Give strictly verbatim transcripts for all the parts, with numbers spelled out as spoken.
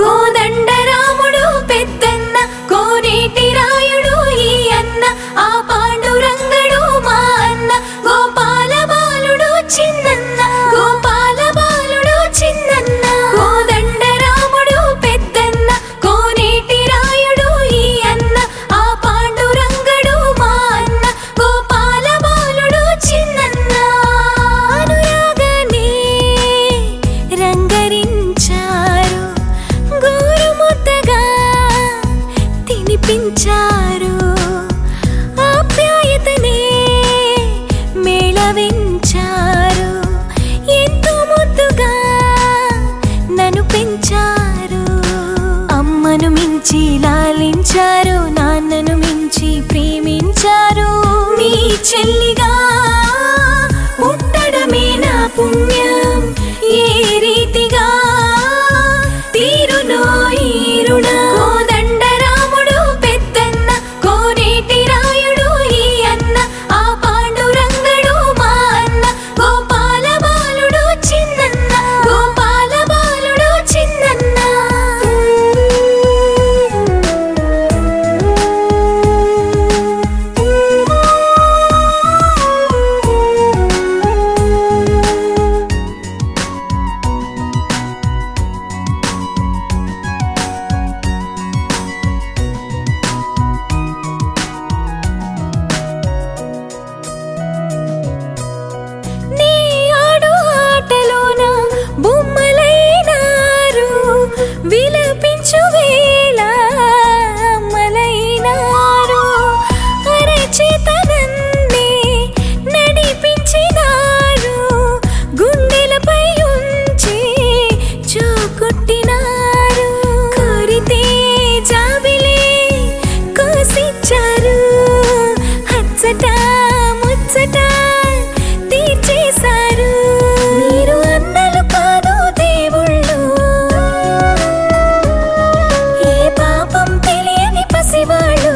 కోదండరాముడు పెద్దన్న కోనేటి రాయుడు ఈ అన్న ఆ పాండురంగడు మా అన్న గోపాల బాలుడు చిన్నన్న గోపాల బాలుడు చిన్నన్న కోదండరాముడు పెద్దన్న కోనేటి రాయుడు ఈ అన్న ఆ పాండురంగడు మా అన్న గోపాల బాలుడు చిన్నన్న అనురాగానే రంగరించారు గోరుముద్దగా తినిపించారు ఆప్యాయతనే మేళవించారు ఎంతో ముద్దుగా నన్ను పెంచారు అమ్మను మించి లాలించారు నాన్నను మించి ప్రేమించారు మీ చెల్లిగా పుట్టడమే నా పుణ్యం ఏ రీతిగా తీరునో ఈ రుణం కోదండరాముడు పెద్దన్న కోనేటి రాయుడు ఈ అన్న ఆ పాండురంగడు మా అన్న గోపాల బాలుడు చిన్నన్న గోపాల బాలుడు చిన్నన్న నీ ఆడు ఆటలోన బొమ్మలైనారు విలపించు వేళ అమ్మలైనారు అరచేతనన్నే నడిపించినారు గుండెలపై ఉంచి చూకొట్టినారు కోరితే జాబిలే కోసిచ్చారు హచ్చట ముచ్చట తీర్చేశారు మీరు అన్నలు కాదు దేవుళ్ళు ఏ పాపం తెలియని పసివాళ్ళు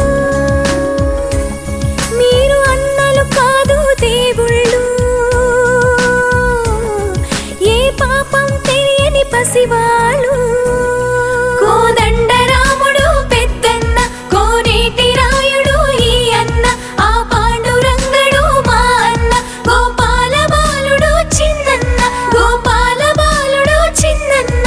మీరు అన్నలు కాదు దేవుళ్ళు ఏ పాపం తెలియని పసివాళ్ళు కోదండరాముడు పెద్దన్న కోనేటి రాయుడు ఈ అన్న ఆ పాండురంగడు మా అన్న గోపాల బాలుడు చిన్నన్న గోపాల బాలుడు చిన్నన్న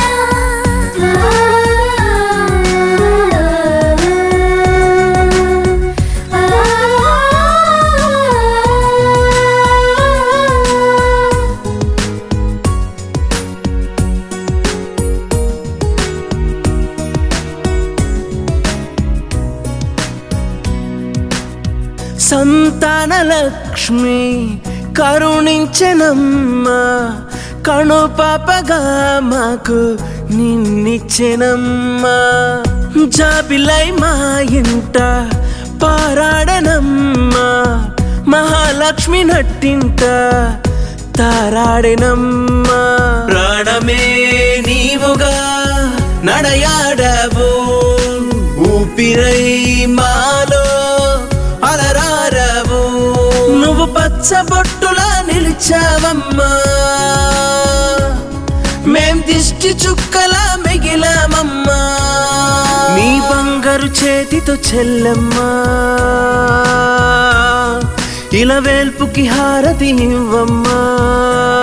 సంతాన లక్ష్మి కరుణించెనమ్మా కనుపాపగా మాకు నిన్నిచ్చెనమ్మా జాబిలై మా ఇంట పారాడనమ్మా మహాలక్ష్మి నట్టింట తారాడెనమ్మా ప్రాణమే నీవుగా నడయాడవు ఊపిరై మాలో అలరారవు నువ్వు పచ్చబొట్టులా నిలిచావమ్మా మేం దిష్టి చుక్కలా మిగిలామమ్మా నీ బంగారు చేతితో చెల్లమ్మా ఇలా వేల్పుకి హారతి ఇవ్వమ్మా